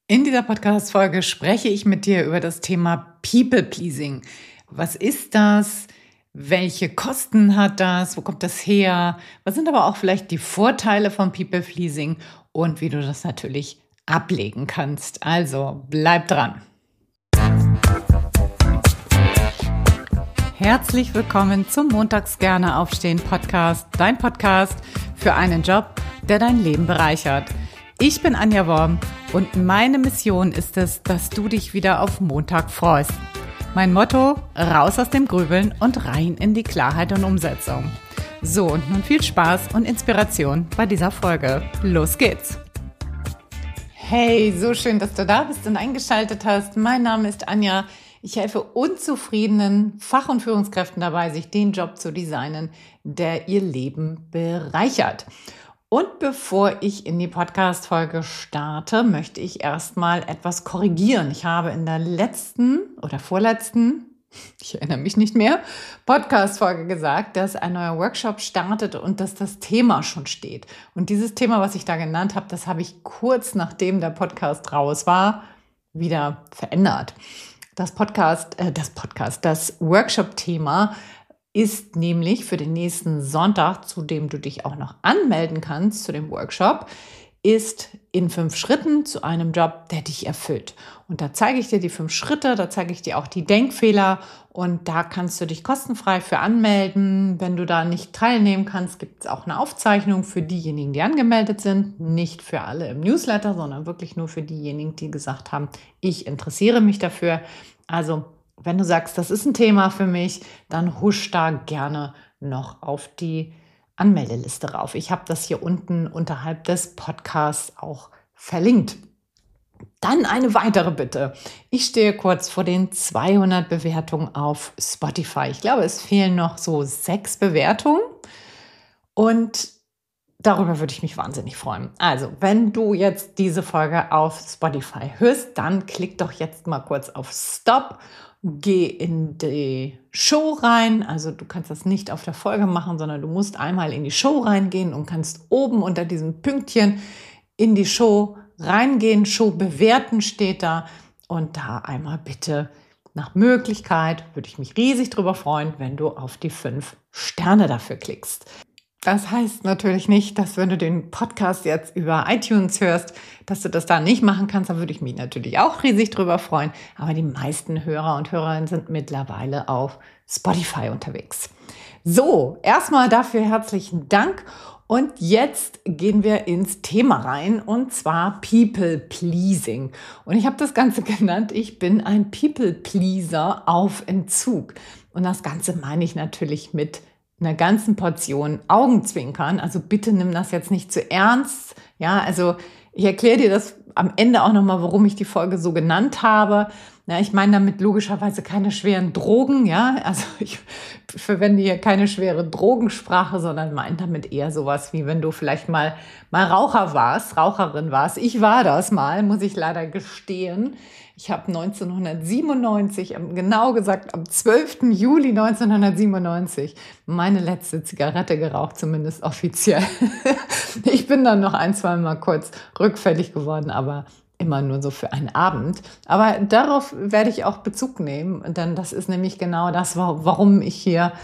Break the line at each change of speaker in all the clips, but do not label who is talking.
In dieser Podcast-Folge spreche ich mit dir über das Thema People-Pleasing. Was ist das? Welche Kosten hat das? Wo kommt das her? Was sind aber auch vielleicht die Vorteile von People-Pleasing und wie du das natürlich ablegen kannst? Also bleib dran. Herzlich willkommen zum Montags gerne aufstehen Podcast, dein Podcast für einen Job, der dein Leben bereichert. Ich bin Anja Worm und meine Mission ist es, dass du dich wieder auf Montag freust. Mein Motto: raus aus dem Grübeln und rein in die Klarheit und Umsetzung. So, und nun viel Spaß und Inspiration bei dieser Folge. Los geht's! Hey, so schön, dass du da bist und eingeschaltet hast. Mein Name ist Anja. Ich helfe unzufriedenen Fach- und Führungskräften dabei, sich den Job zu designen, der ihr Leben bereichert. Und bevor ich in die Podcast-Folge starte, möchte ich erstmal etwas korrigieren. Ich habe in der letzten oder vorletzten, ich erinnere mich nicht mehr, Podcast-Folge gesagt, dass ein neuer Workshop startet und dass das Thema schon steht. Und dieses Thema, was ich da genannt habe, das habe ich kurz nachdem der Podcast raus war, wieder verändert. Das Workshop-Thema ist nämlich für den nächsten Sonntag, zu dem du dich auch noch anmelden kannst, zu dem Workshop, ist in 5 Schritten zu einem Job, der dich erfüllt. Und da zeige ich dir die 5 Schritte, da zeige ich dir auch die Denkfehler und da kannst du dich kostenfrei für anmelden. Wenn du da nicht teilnehmen kannst, gibt es auch eine Aufzeichnung für diejenigen, die angemeldet sind. Nicht für alle im Newsletter, sondern wirklich nur für diejenigen, die gesagt haben, ich interessiere mich dafür. Also wenn du sagst, das ist ein Thema für mich, dann husch da gerne noch auf die Anmeldeliste rauf. Ich habe das hier unten unterhalb des Podcasts auch verlinkt. Dann eine weitere Bitte. Ich stehe kurz vor den 200 Bewertungen auf Spotify. Ich glaube, es fehlen noch so 6 Bewertungen und darüber würde ich mich wahnsinnig freuen. Also, wenn du jetzt diese Folge auf Spotify hörst, dann klick doch jetzt mal kurz auf Stop. Geh in die Show rein, also du kannst das nicht auf der Folge machen, sondern du musst einmal in die Show reingehen und kannst oben unter diesem Pünktchen in die Show reingehen, Show bewerten steht da und da einmal bitte nach Möglichkeit, würde ich mich riesig drüber freuen, wenn du auf die 5 Sterne dafür klickst. Das heißt natürlich nicht, dass wenn du den Podcast jetzt über iTunes hörst, dass du das da nicht machen kannst. Da würde ich mich natürlich auch riesig drüber freuen. Aber die meisten Hörer und Hörerinnen sind mittlerweile auf Spotify unterwegs. So, erstmal dafür herzlichen Dank. Und jetzt gehen wir ins Thema rein und zwar People Pleasing. Und ich habe das Ganze genannt, ich bin ein People Pleaser auf Entzug. Und das Ganze meine ich natürlich mit einer ganzen Portion Augenzwinkern. Also bitte nimm das jetzt nicht zu ernst. Ja, also ich erkläre dir das am Ende auch nochmal, warum ich die Folge so genannt habe. Ja, ich meine damit logischerweise keine schweren Drogen. Ja, also ich verwende hier keine schwere Drogensprache, sondern meine damit eher sowas wie, wenn du vielleicht mal Raucherin warst. Ich war das mal, muss ich leider gestehen. Ich habe 1997, genau gesagt am 12. Juli 1997, meine letzte Zigarette geraucht, zumindest offiziell. Ich bin dann noch 1-2 Mal kurz rückfällig geworden, aber immer nur so für einen Abend. Aber darauf werde ich auch Bezug nehmen, denn das ist nämlich genau das, warum ich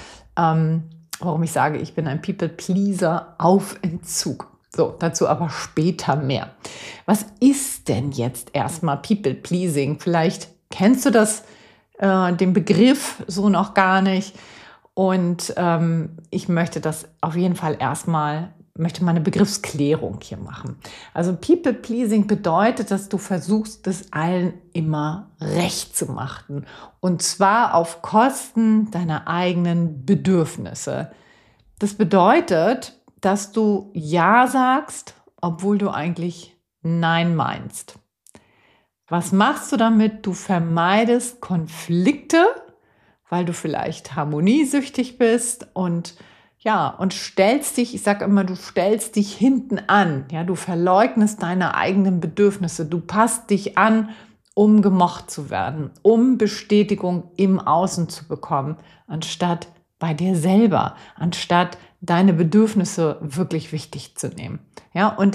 sage, ich bin ein People-Pleaser auf Entzug. So, dazu aber später mehr. Was ist denn jetzt erstmal People-Pleasing? Vielleicht kennst du den Begriff so noch gar nicht. Und ich möchte das auf jeden Fall möchte mal eine Begriffsklärung hier machen. Also People-Pleasing bedeutet, dass du versuchst, es allen immer recht zu machen. Und zwar auf Kosten deiner eigenen Bedürfnisse. Das bedeutet, dass du Ja sagst, obwohl du eigentlich Nein meinst. Was machst du damit? Du vermeidest Konflikte, weil du vielleicht harmoniesüchtig bist und stellst dich, ich sage immer, du stellst dich hinten an. Ja, du verleugnest deine eigenen Bedürfnisse. Du passt dich an, um gemocht zu werden, um Bestätigung im Außen zu bekommen, anstatt bei dir selber, anstatt deine Bedürfnisse wirklich wichtig zu nehmen. Ja, und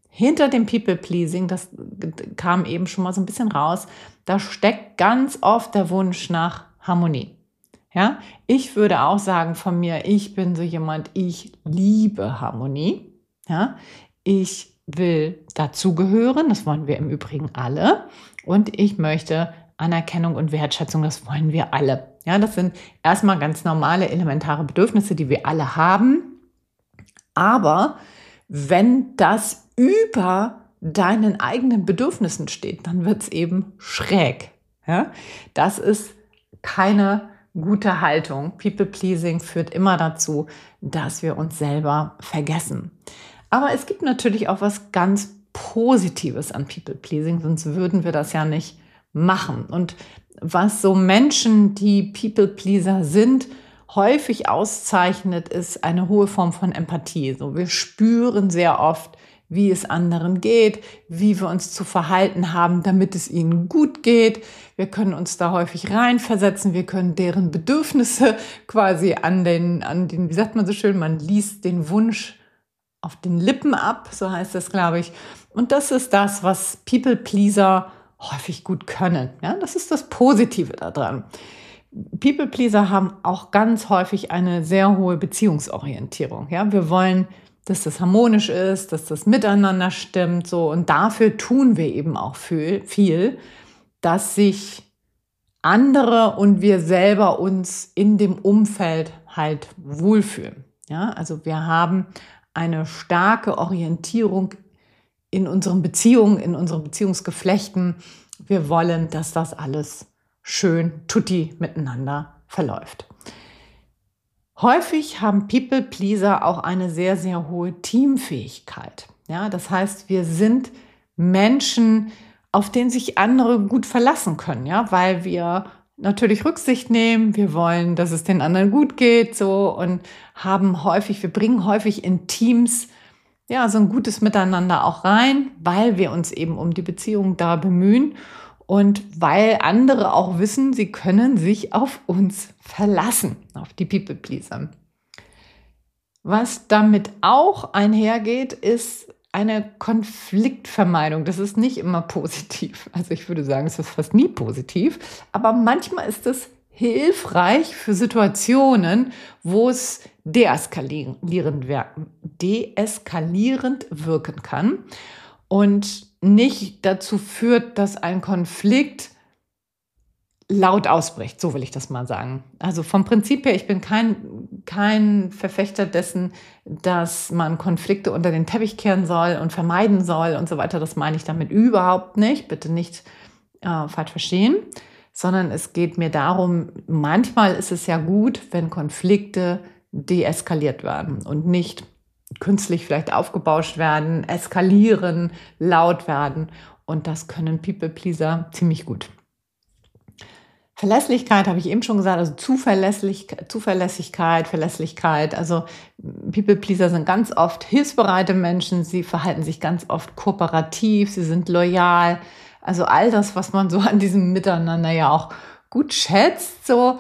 hinter dem People-Pleasing, das kam eben schon mal so ein bisschen raus, da steckt ganz oft der Wunsch nach Harmonie. Ja, ich würde auch sagen von mir, ich bin so jemand, ich liebe Harmonie. Ja, ich will dazugehören, das wollen wir im Übrigen alle. Und ich möchte Anerkennung und Wertschätzung, das wollen wir alle. Ja, das sind erstmal ganz normale, elementare Bedürfnisse, die wir alle haben. Aber wenn das über deinen eigenen Bedürfnissen steht, dann wird es eben schräg. Ja, das ist keine gute Haltung. People-Pleasing führt immer dazu, dass wir uns selber vergessen. Aber es gibt natürlich auch was ganz Positives an People-Pleasing, sonst würden wir das ja nicht machen. Und was so Menschen, die People-Pleaser sind, häufig auszeichnet, ist eine hohe Form von Empathie. So, wir spüren sehr oft, wie es anderen geht, wie wir uns zu verhalten haben, damit es ihnen gut geht. Wir können uns da häufig reinversetzen, wir können deren Bedürfnisse quasi an den, wie sagt man so schön, man liest den Wunsch auf den Lippen ab, so heißt das, glaube ich. Und das ist das, was People-Pleaser häufig gut können. Ja, das ist das Positive daran. People-Pleaser haben auch ganz häufig eine sehr hohe Beziehungsorientierung. Ja, wir wollen, dass das harmonisch ist, dass das miteinander stimmt, so. Und dafür tun wir eben auch viel, dass sich andere und wir selber uns in dem Umfeld halt wohlfühlen. Ja, also wir haben eine starke Orientierung in unseren Beziehungen, in unseren Beziehungsgeflechten. Wir wollen, dass das alles schön tutti miteinander verläuft. Häufig haben People-Pleaser auch eine sehr, sehr hohe Teamfähigkeit. Ja, das heißt, wir sind Menschen, auf denen sich andere gut verlassen können, ja, weil wir natürlich Rücksicht nehmen, wir wollen, dass es den anderen gut geht, so, und wir bringen häufig in Teams ja so ein gutes Miteinander auch rein, weil wir uns eben um die Beziehung da bemühen und weil andere auch wissen, sie können sich auf uns verlassen, auf die People-Pleaser. Was damit auch einhergeht, ist eine Konfliktvermeidung. Das ist nicht immer positiv. Also ich würde sagen, es ist fast nie positiv. Aber manchmal ist es hilfreich für Situationen, wo es deeskalierend wirken kann und nicht dazu führt, dass ein Konflikt laut ausbricht, so will ich das mal sagen. Also vom Prinzip her, ich bin kein Verfechter dessen, dass man Konflikte unter den Teppich kehren soll und vermeiden soll und so weiter. Das meine ich damit überhaupt nicht. Bitte nicht falsch verstehen, sondern es geht mir darum, manchmal ist es ja gut, wenn Konflikte deeskaliert werden und nicht künstlich vielleicht aufgebauscht werden, eskalieren, laut werden. Und das können People-Pleaser ziemlich gut. Verlässlichkeit habe ich eben schon gesagt, also Zuverlässigkeit, Verlässlichkeit. Also People-Pleaser sind ganz oft hilfsbereite Menschen, sie verhalten sich ganz oft kooperativ, sie sind loyal. Also all das, was man so an diesem Miteinander ja auch gut schätzt. So.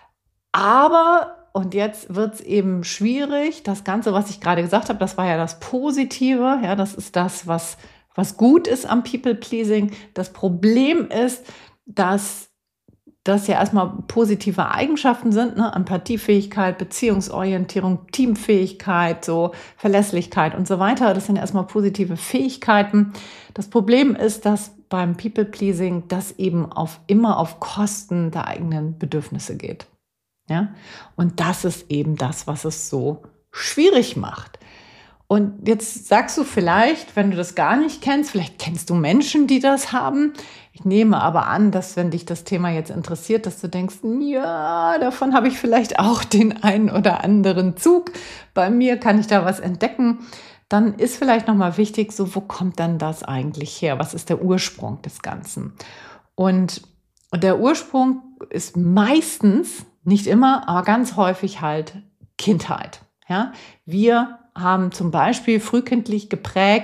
Aber, und jetzt wird es eben schwierig, das Ganze, was ich gerade gesagt habe, das war ja das Positive, ja, das ist das, was gut ist am People-Pleasing. Das Problem ist, dass das ja erstmal positive Eigenschaften sind, ne? Empathiefähigkeit, Beziehungsorientierung, Teamfähigkeit, so Verlässlichkeit und so weiter. Das sind erstmal positive Fähigkeiten. Das Problem ist, dass beim People-Pleasing das eben immer auf Kosten der eigenen Bedürfnisse geht. Ja? Und das ist eben das, was es so schwierig macht. Und jetzt sagst du vielleicht, wenn du das gar nicht kennst, vielleicht kennst du Menschen, die das haben. Ich nehme aber an, dass wenn dich das Thema jetzt interessiert, dass du denkst, ja, davon habe ich vielleicht auch den einen oder anderen Zug. Bei mir kann ich da was entdecken. Dann ist vielleicht nochmal wichtig, so, wo kommt dann das eigentlich her? Was ist der Ursprung des Ganzen? Und der Ursprung ist meistens, nicht immer, aber ganz häufig halt Kindheit. Ja? Wir haben zum Beispiel frühkindlich geprägt,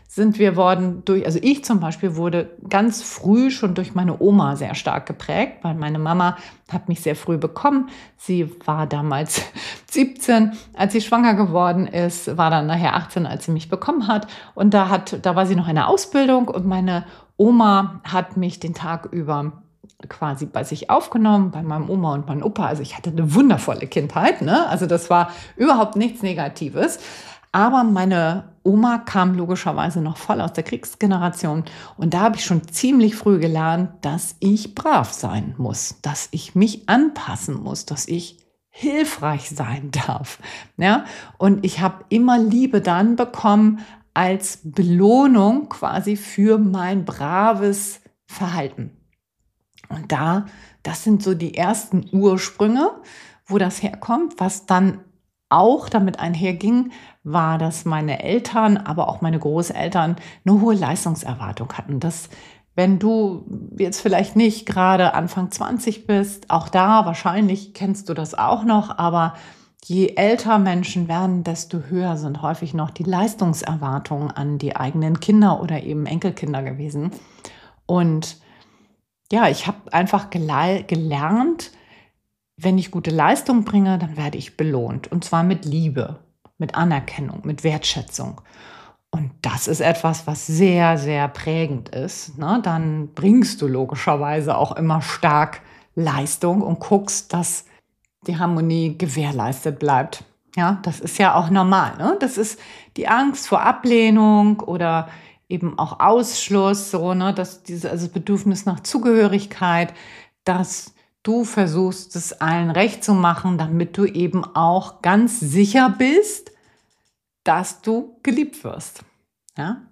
also ich zum Beispiel wurde ganz früh schon durch meine Oma sehr stark geprägt, weil meine Mama hat mich sehr früh bekommen. Sie war damals 17, als sie schwanger geworden ist, war dann nachher 18, als sie mich bekommen hat. Und da war sie noch in der Ausbildung und meine Oma hat mich den Tag über quasi bei sich aufgenommen, bei meinem Oma und meinem Opa. Also ich hatte eine wundervolle Kindheit, ne? Also das war überhaupt nichts Negatives. Aber meine Oma kam logischerweise noch voll aus der Kriegsgeneration. Und da habe ich schon ziemlich früh gelernt, dass ich brav sein muss, dass ich mich anpassen muss, dass ich hilfreich sein darf. Ja? Und ich habe immer Liebe dann bekommen als Belohnung quasi für mein braves Verhalten. Und das sind so die ersten Ursprünge, wo das herkommt. Was dann auch damit einherging, war, dass meine Eltern, aber auch meine Großeltern eine hohe Leistungserwartung hatten. Dass, wenn du jetzt vielleicht nicht gerade Anfang 20 bist, auch da wahrscheinlich kennst du das auch noch, aber je älter Menschen werden, desto höher sind häufig noch die Leistungserwartungen an die eigenen Kinder oder eben Enkelkinder gewesen. Und ja, ich habe einfach gelernt, wenn ich gute Leistung bringe, dann werde ich belohnt. Und zwar mit Liebe, mit Anerkennung, mit Wertschätzung. Und das ist etwas, was sehr, sehr prägend ist. Ne? Dann bringst du logischerweise auch immer stark Leistung und guckst, dass die Harmonie gewährleistet bleibt. Ja, das ist ja auch normal. Ne? Das ist die Angst vor Ablehnung oder eben auch Ausschluss, so, ne, also Bedürfnis nach Zugehörigkeit, dass du versuchst, es allen recht zu machen, damit du eben auch ganz sicher bist, dass du geliebt wirst. Ja?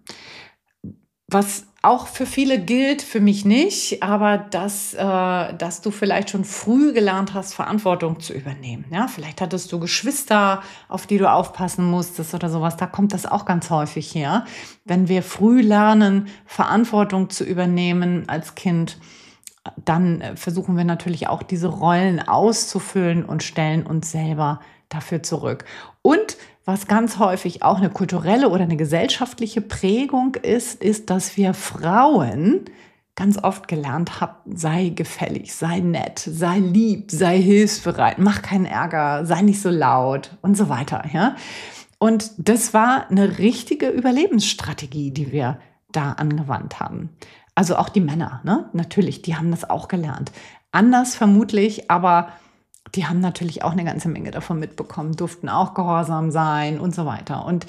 Was auch für viele gilt, für mich nicht, aber dass du vielleicht schon früh gelernt hast, Verantwortung zu übernehmen. Ja? Vielleicht hattest du Geschwister, auf die du aufpassen musstest oder sowas. Da kommt das auch ganz häufig her. Wenn wir früh lernen, Verantwortung zu übernehmen als Kind, dann versuchen wir natürlich auch diese Rollen auszufüllen und stellen uns selber dafür zurück. Und was ganz häufig auch eine kulturelle oder eine gesellschaftliche Prägung ist, dass wir Frauen ganz oft gelernt haben, sei gefällig, sei nett, sei lieb, sei hilfsbereit, mach keinen Ärger, sei nicht so laut und so weiter. Ja? Und das war eine richtige Überlebensstrategie, die wir da angewandt haben. Also auch die Männer, ne? Natürlich, die haben das auch gelernt. Anders vermutlich, aber die haben natürlich auch eine ganze Menge davon mitbekommen, durften auch gehorsam sein und so weiter. Und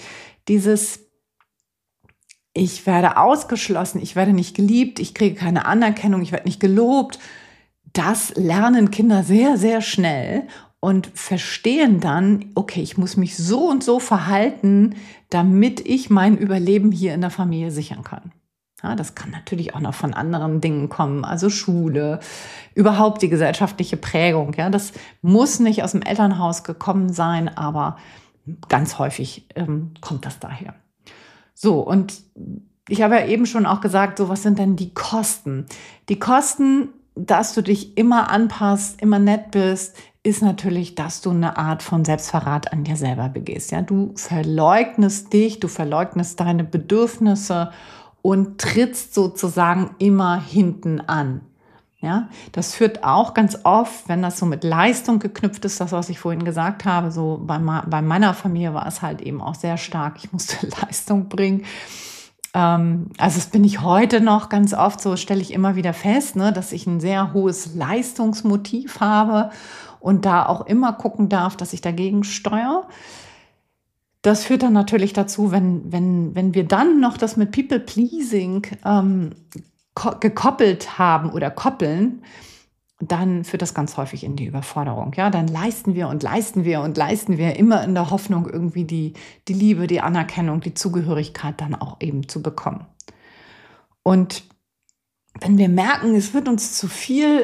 ich werde ausgeschlossen, ich werde nicht geliebt, ich kriege keine Anerkennung, ich werde nicht gelobt, das lernen Kinder sehr, sehr schnell und verstehen dann, okay, ich muss mich so und so verhalten, damit ich mein Überleben hier in der Familie sichern kann. Ja, das kann natürlich auch noch von anderen Dingen kommen, also Schule, überhaupt die gesellschaftliche Prägung. Ja, das muss nicht aus dem Elternhaus gekommen sein, aber ganz häufig kommt das daher. So, und ich habe ja eben schon auch gesagt, so was sind denn die Kosten? Die Kosten, dass du dich immer anpasst, immer nett bist, ist natürlich, dass du eine Art von Selbstverrat an dir selber begehst. Ja, du verleugnest dich, du verleugnest deine Bedürfnisse und trittst sozusagen immer hinten an. Ja, das führt auch ganz oft, wenn das so mit Leistung geknüpft ist, das, was ich vorhin gesagt habe, so bei meiner Familie war es halt eben auch sehr stark, ich musste Leistung bringen. Also das bin ich heute noch ganz oft, so stelle ich immer wieder fest, ne, dass ich ein sehr hohes Leistungsmotiv habe und da auch immer gucken darf, dass ich dagegen steuere. Das führt dann natürlich dazu, wenn wir dann noch das mit People-Pleasing gekoppelt haben oder koppeln, dann führt das ganz häufig in die Überforderung. Ja, dann leisten wir und leisten wir und leisten wir immer in der Hoffnung, irgendwie die Liebe, die Anerkennung, die Zugehörigkeit dann auch eben zu bekommen. Und wenn wir merken, es wird uns zu viel,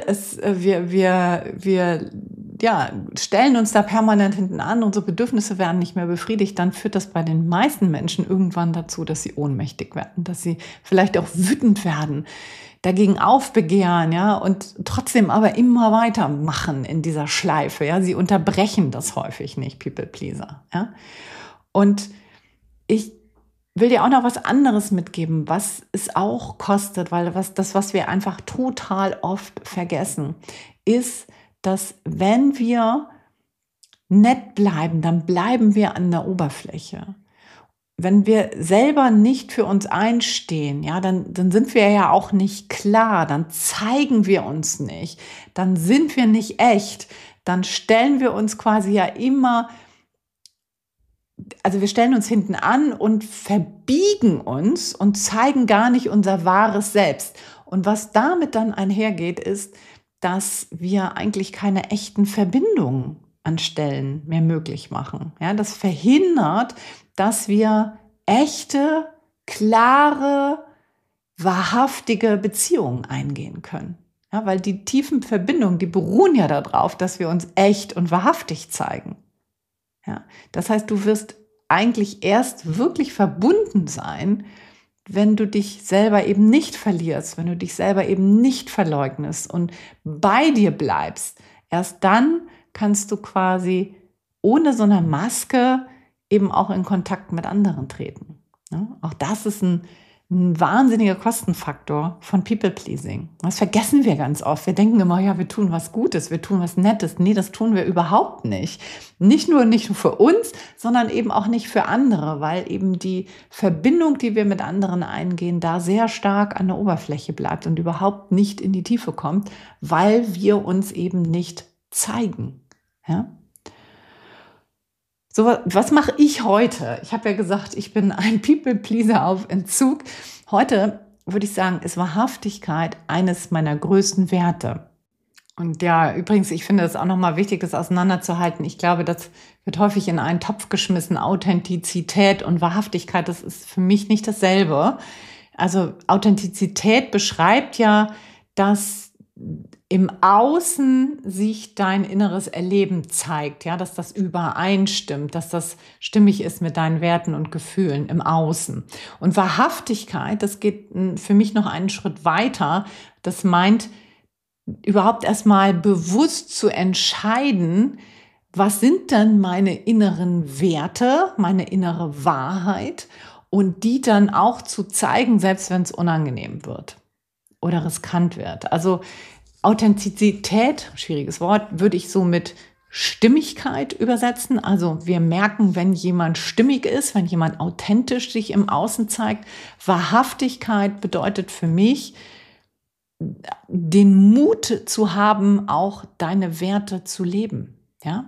wir stellen uns da permanent hinten an, unsere Bedürfnisse werden nicht mehr befriedigt, dann führt das bei den meisten Menschen irgendwann dazu, dass sie ohnmächtig werden, dass sie vielleicht auch wütend werden, dagegen aufbegehren, ja, und trotzdem aber immer weitermachen in dieser Schleife, ja. Sie unterbrechen das häufig nicht, People Pleaser, ja. Und ich will dir auch noch was anderes mitgeben, was es auch kostet, weil was wir einfach total oft vergessen, ist, dass wenn wir nett bleiben, dann bleiben wir an der Oberfläche. Wenn wir selber nicht für uns einstehen, ja, dann sind wir ja auch nicht klar, dann zeigen wir uns nicht, dann sind wir nicht echt, dann stellen wir uns quasi ja immer, also wir stellen uns hinten an und verbiegen uns und zeigen gar nicht unser wahres Selbst. Und was damit dann einhergeht, ist, dass wir eigentlich keine echten Verbindungen an Stellen mehr möglich machen. Ja, das verhindert, dass wir echte, klare, wahrhaftige Beziehungen eingehen können. Ja, weil die tiefen Verbindungen, die beruhen ja darauf, dass wir uns echt und wahrhaftig zeigen. Ja, das heißt, du wirst eigentlich erst wirklich verbunden sein, wenn du dich selber eben nicht verlierst, wenn du dich selber eben nicht verleugnest und bei dir bleibst. Erst dann kannst du quasi ohne so eine Maske eben auch in Kontakt mit anderen treten. Ja, auch das ist ein wahnsinniger Kostenfaktor von People-Pleasing. Das vergessen wir ganz oft. Wir denken immer, ja, wir tun was Gutes, wir tun was Nettes. Nee, das tun wir überhaupt nicht. Nicht nur für uns, sondern eben auch nicht für andere, weil eben die Verbindung, die wir mit anderen eingehen, da sehr stark an der Oberfläche bleibt und überhaupt nicht in die Tiefe kommt, weil wir uns eben nicht zeigen. Ja? So, was mache ich heute? Ich habe ja gesagt, ich bin ein People-Pleaser auf Entzug. Heute würde ich sagen, ist Wahrhaftigkeit eines meiner größten Werte. Und ja, übrigens, ich finde es auch nochmal wichtig, das auseinanderzuhalten. Ich glaube, das wird häufig in einen Topf geschmissen. Authentizität und Wahrhaftigkeit, das ist für mich nicht dasselbe. Also Authentizität beschreibt ja, dass im Außen sich dein inneres Erleben zeigt, ja, dass das übereinstimmt, dass das stimmig ist mit deinen Werten und Gefühlen im Außen. Und Wahrhaftigkeit, das geht für mich noch einen Schritt weiter. Das meint, überhaupt erstmal bewusst zu entscheiden, was sind denn meine inneren Werte, meine innere Wahrheit und die dann auch zu zeigen, selbst wenn es unangenehm wird oder riskant wird. Also Authentizität, schwieriges Wort, würde ich so mit Stimmigkeit übersetzen. Also wir merken, wenn jemand stimmig ist, wenn jemand authentisch sich im Außen zeigt. Wahrhaftigkeit bedeutet für mich, den Mut zu haben, auch deine Werte zu leben. Ja?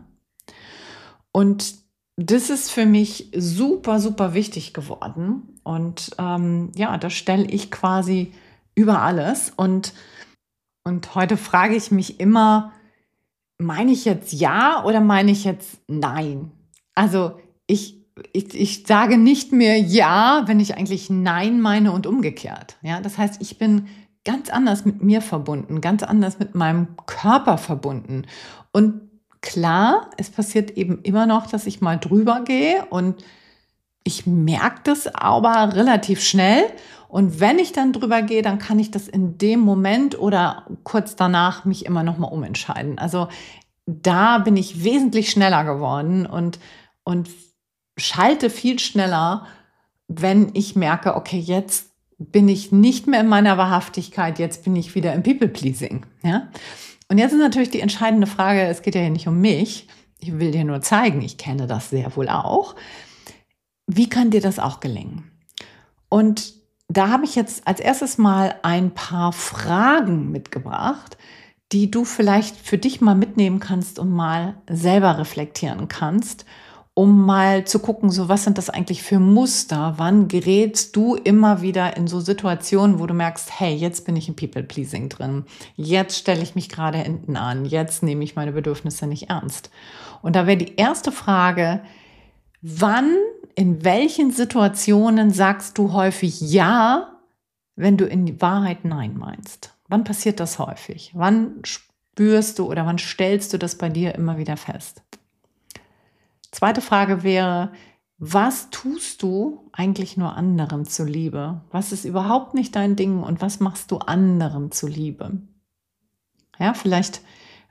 Und das ist für mich super, super wichtig geworden. Und ja, das stelle ich quasi über alles. Und heute frage ich mich immer, meine ich jetzt ja oder meine ich jetzt nein? Also ich sage nicht mehr ja, wenn ich eigentlich nein meine und umgekehrt. Ja, das heißt, ich bin ganz anders mit mir verbunden, ganz anders mit meinem Körper verbunden. Und klar, es passiert eben immer noch, dass ich mal drüber gehe und ich merke das aber relativ schnell. Und wenn ich dann drüber gehe, dann kann ich das in dem Moment oder kurz danach mich immer noch mal umentscheiden. Also da bin ich wesentlich schneller geworden und schalte viel schneller, wenn ich merke, okay, jetzt bin ich nicht mehr in meiner Wahrhaftigkeit, jetzt bin ich wieder im People-Pleasing. Ja? Und jetzt ist natürlich die entscheidende Frage, es geht ja hier nicht um mich, ich will dir nur zeigen, ich kenne das sehr wohl auch. Wie kann dir das auch gelingen? Und da habe ich jetzt als erstes mal ein paar Fragen mitgebracht, die du vielleicht für dich mal mitnehmen kannst und mal selber reflektieren kannst, um mal zu gucken, so was sind das eigentlich für Muster? Wann gerätst du immer wieder in so Situationen, wo du merkst, hey, jetzt bin ich im People-Pleasing drin, jetzt stelle ich mich gerade hinten an, jetzt nehme ich meine Bedürfnisse nicht ernst. Und da wäre die erste Frage, wann, in welchen Situationen sagst du häufig ja, wenn du in Wahrheit nein meinst? Wann passiert das häufig? Wann spürst du oder wann stellst du das bei dir immer wieder fest? Zweite Frage wäre, was tust du eigentlich nur anderem zuliebe? Was ist überhaupt nicht dein Ding und was machst du anderem zuliebe? Ja, vielleicht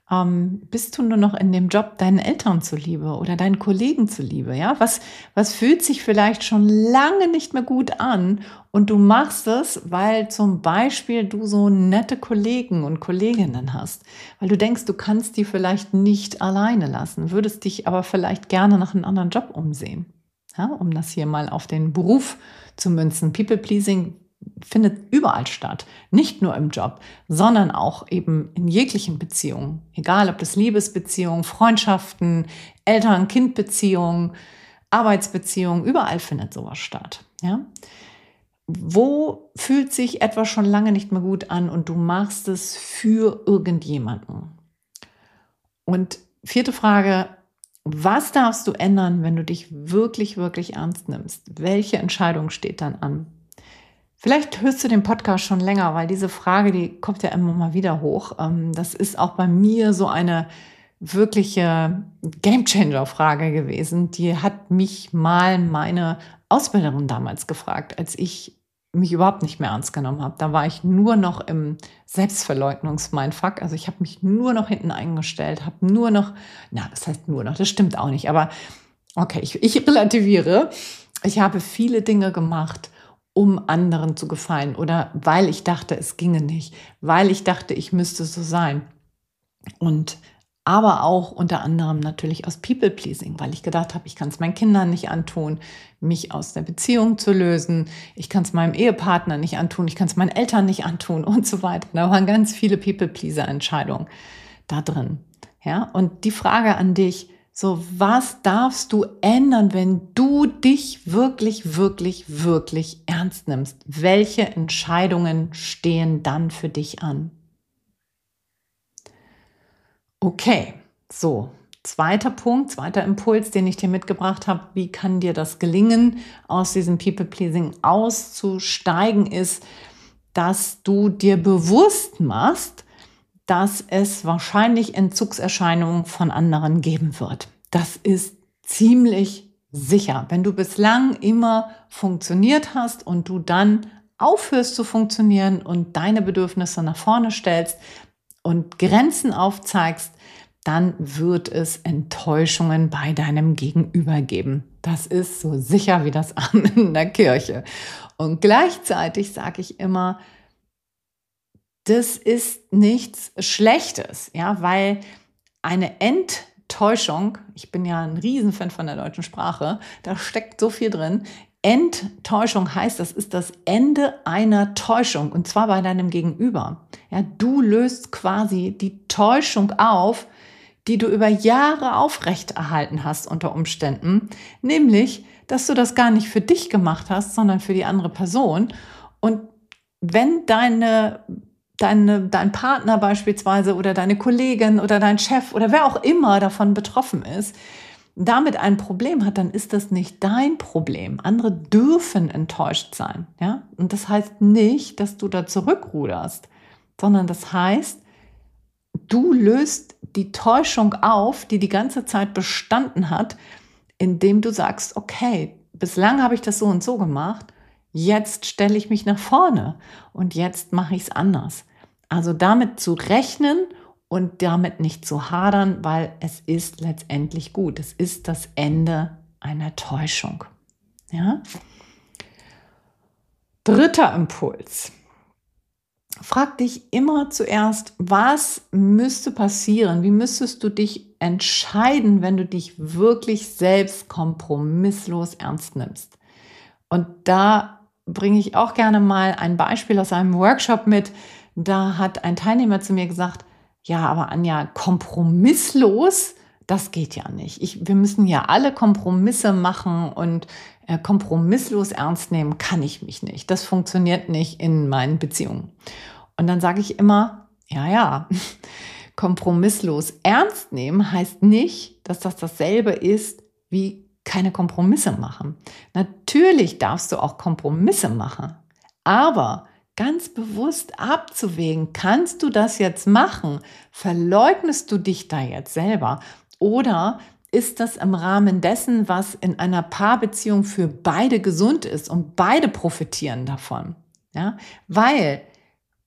Bist du nur noch in dem Job deinen Eltern zuliebe oder deinen Kollegen zuliebe? Ja? Was fühlt sich vielleicht schon lange nicht mehr gut an und du machst es, weil zum Beispiel du so nette Kollegen und Kolleginnen hast, weil du denkst, du kannst die vielleicht nicht alleine lassen, würdest dich aber vielleicht gerne nach einem anderen Job umsehen. Ja? Um das hier mal auf den Beruf zu münzen. People-Pleasing findet überall statt, nicht nur im Job, sondern auch eben in jeglichen Beziehungen. Egal, ob das Liebesbeziehungen, Freundschaften, Eltern-Kind-Beziehungen, Arbeitsbeziehungen, überall findet sowas statt. Ja? Wo fühlt sich etwas schon lange nicht mehr gut an und du machst es für irgendjemanden? Und vierte Frage: Was darfst du ändern, wenn du dich wirklich, wirklich ernst nimmst? Welche Entscheidung steht dann an? Vielleicht hörst du den Podcast schon länger, weil diese Frage, die kommt ja immer mal wieder hoch. Das ist auch bei mir so eine wirkliche Gamechanger-Frage gewesen. Die hat mich mal meine Ausbilderin damals gefragt, als ich mich überhaupt nicht mehr ernst genommen habe. Da war ich nur noch im Selbstverleugnungs-Mindfuck. Also ich habe mich nur noch hinten eingestellt, habe nur noch, das heißt nur noch, das stimmt auch nicht, aber okay, ich relativiere. Ich habe viele Dinge gemacht, um anderen zu gefallen oder weil ich dachte, es ginge nicht, weil ich dachte, ich müsste so sein. Und aber auch unter anderem natürlich aus People-Pleasing, weil ich gedacht habe, ich kann es meinen Kindern nicht antun, mich aus der Beziehung zu lösen, ich kann es meinem Ehepartner nicht antun, ich kann es meinen Eltern nicht antun und so weiter. Da waren ganz viele People-Pleaser-Entscheidungen da drin. Ja? Und die Frage an dich: So, was darfst du ändern, wenn du dich wirklich, wirklich, wirklich ernst nimmst? Welche Entscheidungen stehen dann für dich an? Okay, so, zweiter Punkt, zweiter Impuls, den ich dir mitgebracht habe: Wie kann dir das gelingen, aus diesem People-Pleasing auszusteigen, ist, dass du dir bewusst machst, dass es wahrscheinlich Entzugserscheinungen von anderen geben wird. Das ist ziemlich sicher. Wenn du bislang immer funktioniert hast und du dann aufhörst zu funktionieren und deine Bedürfnisse nach vorne stellst und Grenzen aufzeigst, dann wird es Enttäuschungen bei deinem Gegenüber geben. Das ist so sicher wie das Amen in der Kirche. Und gleichzeitig sage ich immer, das ist nichts Schlechtes, ja, weil eine Enttäuschung, ich bin ja ein Riesenfan von der deutschen Sprache, da steckt so viel drin. Enttäuschung heißt, das ist das Ende einer Täuschung, und zwar bei deinem Gegenüber. Ja, du löst quasi die Täuschung auf, die du über Jahre aufrechterhalten hast unter Umständen, nämlich, dass du das gar nicht für dich gemacht hast, sondern für die andere Person. Und wenn dein Partner beispielsweise oder deine Kollegin oder dein Chef oder wer auch immer davon betroffen ist, damit ein Problem hat, dann ist das nicht dein Problem. Andere dürfen enttäuscht sein. Ja? Und das heißt nicht, dass du da zurückruderst, sondern das heißt, du löst die Täuschung auf, die die ganze Zeit bestanden hat, indem du sagst, okay, bislang habe ich das so und so gemacht, jetzt stelle ich mich nach vorne und jetzt mache ich es anders. Also damit zu rechnen und damit nicht zu hadern, weil es ist letztendlich gut. Es ist das Ende einer Täuschung. Ja? Dritter Impuls. Frag dich immer zuerst, was müsste passieren? Wie müsstest du dich entscheiden, wenn du dich wirklich selbst kompromisslos ernst nimmst? Und da bringe ich auch gerne mal ein Beispiel aus einem Workshop mit. Da hat ein Teilnehmer zu mir gesagt, ja, aber Anja, kompromisslos, das geht ja nicht. Wir müssen ja alle Kompromisse machen und kompromisslos ernst nehmen kann ich mich nicht. Das funktioniert nicht in meinen Beziehungen. Und dann sage ich immer, ja, kompromisslos ernst nehmen heißt nicht, dass das dasselbe ist wie keine Kompromisse machen. Natürlich darfst du auch Kompromisse machen, aber ganz bewusst abzuwägen, kannst du das jetzt machen? Verleugnest du dich da jetzt selber? Oder ist das im Rahmen dessen, was in einer Paarbeziehung für beide gesund ist und beide profitieren davon? Ja? Weil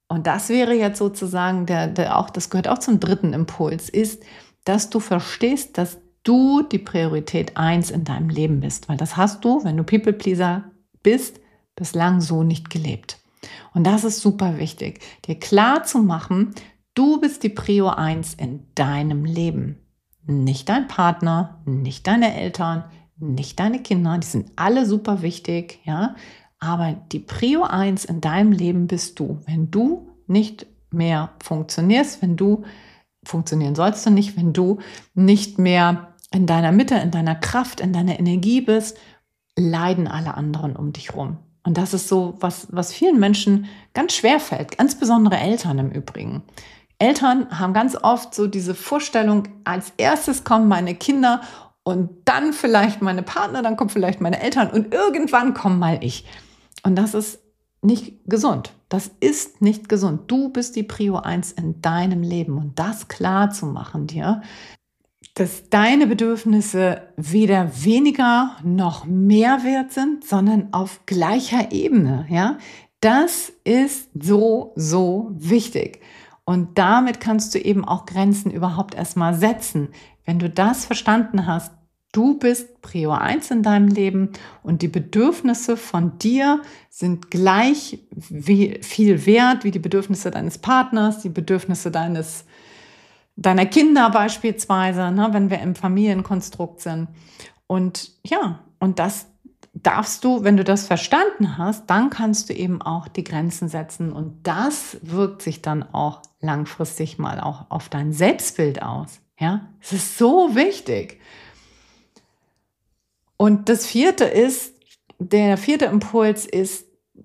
Und das wäre jetzt sozusagen, das gehört auch zum dritten Impuls, ist, dass du verstehst, dass du die Priorität 1 in deinem Leben bist. Weil das hast du, wenn du People-Pleaser bist, bislang so nicht gelebt. Und das ist super wichtig, dir klar zu machen, du bist die Prio 1 in deinem Leben. Nicht dein Partner, nicht deine Eltern, nicht deine Kinder, die sind alle super wichtig, ja. Aber die Prio 1 in deinem Leben bist du. Wenn du nicht mehr funktionierst, funktionieren sollst du nicht, wenn du nicht mehr in deiner Mitte, in deiner Kraft, in deiner Energie bist, leiden alle anderen um dich rum. Und das ist so, was vielen Menschen ganz schwer fällt, ganz besondere Eltern im Übrigen. Eltern haben ganz oft so diese Vorstellung, als erstes kommen meine Kinder und dann vielleicht meine Partner, dann kommen vielleicht meine Eltern und irgendwann komme mal ich. Und das ist nicht gesund. Das ist nicht gesund. Du bist die Prio 1 in deinem Leben. Und das klar zu machen dir, dass deine Bedürfnisse weder weniger noch mehr wert sind, sondern auf gleicher Ebene. Ja? Das ist so, so wichtig. Und damit kannst du eben auch Grenzen überhaupt erstmal setzen. Wenn du das verstanden hast, du bist Prio 1 in deinem Leben und die Bedürfnisse von dir sind gleich viel wert wie die Bedürfnisse deines Partners, die Bedürfnisse deiner Kinder beispielsweise, ne, wenn wir im Familienkonstrukt sind. Und ja, und das darfst du, wenn du das verstanden hast, dann kannst du eben auch die Grenzen setzen und das wirkt sich dann auch langfristig mal auch auf dein Selbstbild aus. Ja, es ist so wichtig. Und der vierte Impuls ist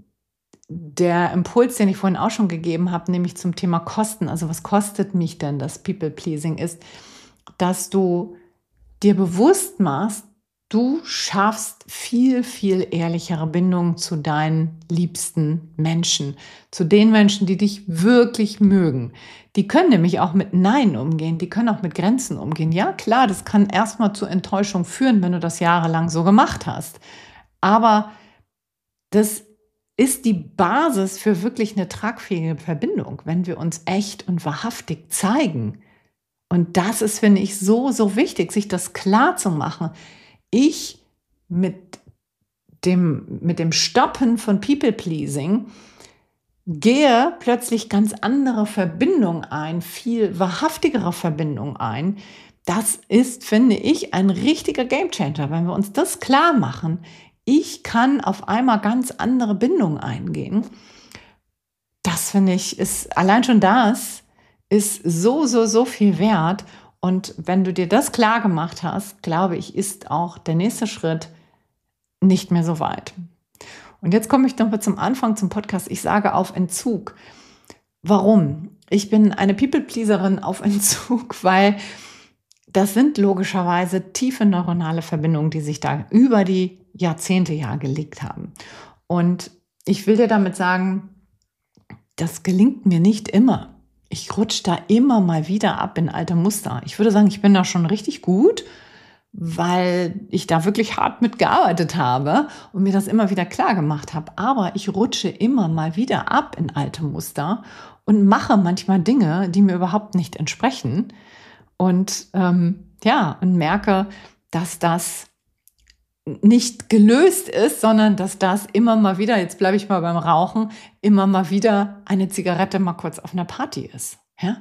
der Impuls, den ich vorhin auch schon gegeben habe, nämlich zum Thema Kosten. Also was kostet mich denn das People-Pleasing ist, dass du dir bewusst machst, du schaffst viel, viel ehrlichere Bindungen zu deinen liebsten Menschen, zu den Menschen, die dich wirklich mögen. Die können nämlich auch mit Nein umgehen, die können auch mit Grenzen umgehen. Ja, klar, das kann erstmal zu Enttäuschung führen, wenn du das jahrelang so gemacht hast. Aber das ist die Basis für wirklich eine tragfähige Verbindung, wenn wir uns echt und wahrhaftig zeigen. Und das ist, finde ich, so, so wichtig, sich das klar zu machen. Ich mit dem Stoppen von People-Pleasing gehe plötzlich ganz andere Verbindungen ein, viel wahrhaftigere Verbindungen ein. Das ist, finde ich, ein richtiger Gamechanger, wenn wir uns das klar machen. Ich kann auf einmal ganz andere Bindungen eingehen. Das, finde ich, allein schon das ist so, so, so viel wert. Und wenn du dir das klar gemacht hast, glaube ich, ist auch der nächste Schritt nicht mehr so weit. Und jetzt komme ich nochmal zum Anfang zum Podcast. Ich sage auf Entzug. Warum? Ich bin eine People-Pleaserin auf Entzug, weil das sind logischerweise tiefe neuronale Verbindungen, die sich da über die Jahrzehnte gelegt haben. Und ich will dir damit sagen, das gelingt mir nicht immer. Ich rutsche da immer mal wieder ab in alte Muster. Ich würde sagen, ich bin da schon richtig gut, weil ich da wirklich hart mitgearbeitet habe und mir das immer wieder klar gemacht habe. Aber ich rutsche immer mal wieder ab in alte Muster und mache manchmal Dinge, die mir überhaupt nicht entsprechen. Und und merke, dass das nicht gelöst ist, sondern dass das immer mal wieder, jetzt bleibe ich mal beim Rauchen, immer mal wieder eine Zigarette mal kurz auf einer Party ist. Ja?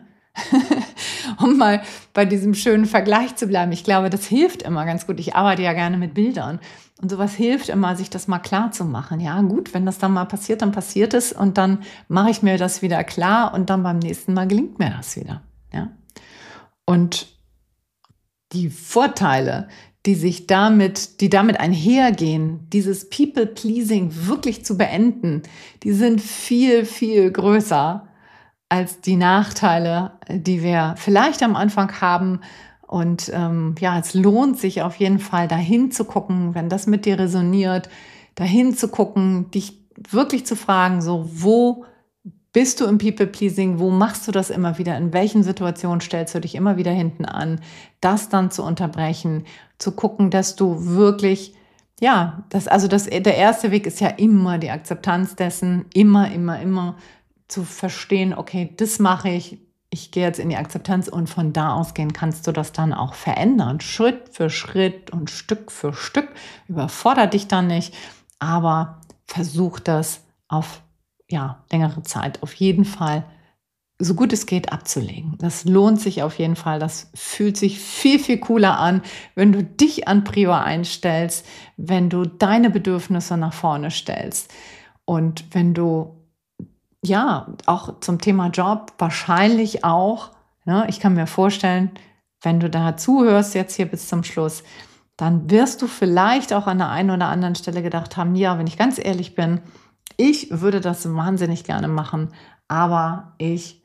Um mal bei diesem schönen Vergleich zu bleiben. Ich glaube, das hilft immer ganz gut. Ich arbeite ja gerne mit Bildern. Und sowas hilft immer, sich das mal klar zu machen. Ja, gut, wenn das dann mal passiert, dann passiert es. Und dann mache ich mir das wieder klar. Und dann beim nächsten Mal gelingt mir das wieder. Ja? Und die Vorteile, die damit einhergehen, dieses People-Pleasing wirklich zu beenden, die sind viel, viel größer als die Nachteile, die wir vielleicht am Anfang haben. Und es lohnt sich auf jeden Fall, dahin zu gucken, wenn das mit dir resoniert, dahin zu gucken, dich wirklich zu fragen, so, wo bist du im People-Pleasing? Wo machst du das immer wieder? In welchen Situationen stellst du dich immer wieder hinten an? Das dann zu unterbrechen, zu gucken, dass du wirklich, der erste Weg ist ja immer die Akzeptanz dessen, immer zu verstehen, okay, das mache ich gehe jetzt in die Akzeptanz und von da ausgehen kannst du das dann auch verändern. Schritt für Schritt und Stück für Stück. Überfordere dich dann nicht, aber versuch das auf längere Zeit auf jeden Fall so gut es geht abzulegen. Das lohnt sich auf jeden Fall. Das fühlt sich viel, viel cooler an, wenn du dich an Prio einstellst, wenn du deine Bedürfnisse nach vorne stellst und wenn du auch zum Thema Job wahrscheinlich auch, ich kann mir vorstellen, wenn du da zuhörst jetzt hier bis zum Schluss, dann wirst du vielleicht auch an der einen oder anderen Stelle gedacht haben, ja, wenn ich ganz ehrlich bin, ich würde das wahnsinnig gerne machen, aber ich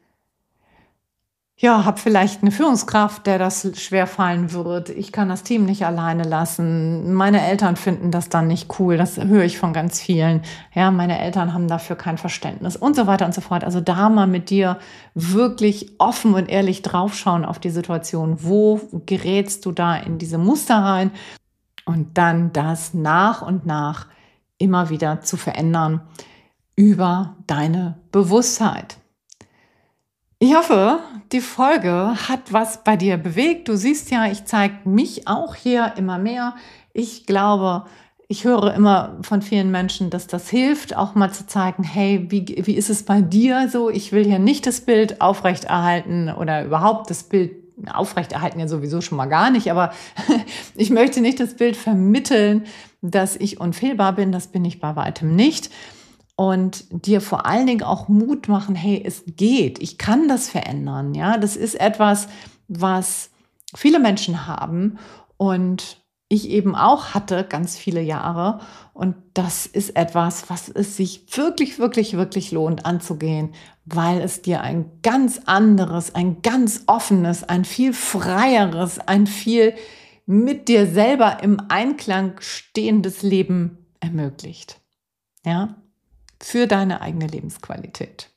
habe vielleicht eine Führungskraft, der das schwerfallen wird. Ich kann das Team nicht alleine lassen. Meine Eltern finden das dann nicht cool. Das höre ich von ganz vielen. Ja, meine Eltern haben dafür kein Verständnis und so weiter und so fort. Also da mal mit dir wirklich offen und ehrlich draufschauen auf die Situation. Wo gerätst du da in diese Muster rein? Und dann das nach und nach immer wieder zu verändern über deine Bewusstheit. Ich hoffe, die Folge hat was bei dir bewegt. Du siehst ja, ich zeige mich auch hier immer mehr. Ich glaube, ich höre immer von vielen Menschen, dass das hilft, auch mal zu zeigen, hey, wie ist es bei dir so? Ich will hier nicht das Bild aufrechterhalten oder überhaupt das Bild aufrechterhalten ja sowieso schon mal gar nicht, aber ich möchte nicht das Bild vermitteln, dass ich unfehlbar bin. Das bin ich bei weitem nicht. Und dir vor allen Dingen auch Mut machen, hey, es geht, ich kann das verändern. Ja, das ist etwas, was viele Menschen haben und ich eben auch hatte ganz viele Jahre. Und das ist etwas, was es sich wirklich, wirklich, wirklich lohnt anzugehen, weil es dir ein ganz anderes, ein ganz offenes, ein viel freieres, ein viel mit dir selber im Einklang stehendes Leben ermöglicht. Ja, für deine eigene Lebensqualität.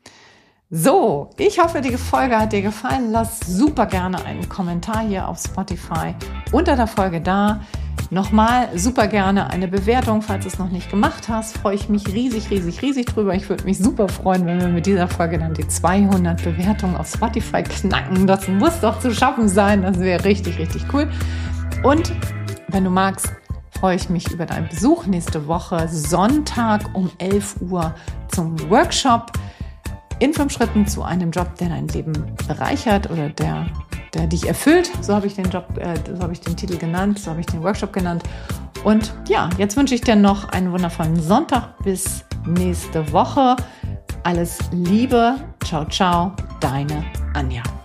So, ich hoffe, die Folge hat dir gefallen. Lass super gerne einen Kommentar hier auf Spotify unter der Folge da. Nochmal super gerne eine Bewertung, falls du es noch nicht gemacht hast. Freue ich mich riesig, riesig, riesig drüber. Ich würde mich super freuen, wenn wir mit dieser Folge dann die 200 Bewertungen auf Spotify knacken. Das muss doch zu schaffen sein. Das wäre richtig, richtig cool. Und wenn du magst, freue ich mich über deinen Besuch nächste Woche Sonntag um 11 Uhr zum Workshop in 5 Schritten zu einem Job, der dein Leben bereichert oder der dich erfüllt. So habe ich den Titel genannt, so habe ich den Workshop genannt. Und ja, jetzt wünsche ich dir noch einen wundervollen Sonntag bis nächste Woche. Alles Liebe, ciao, ciao, deine Anja.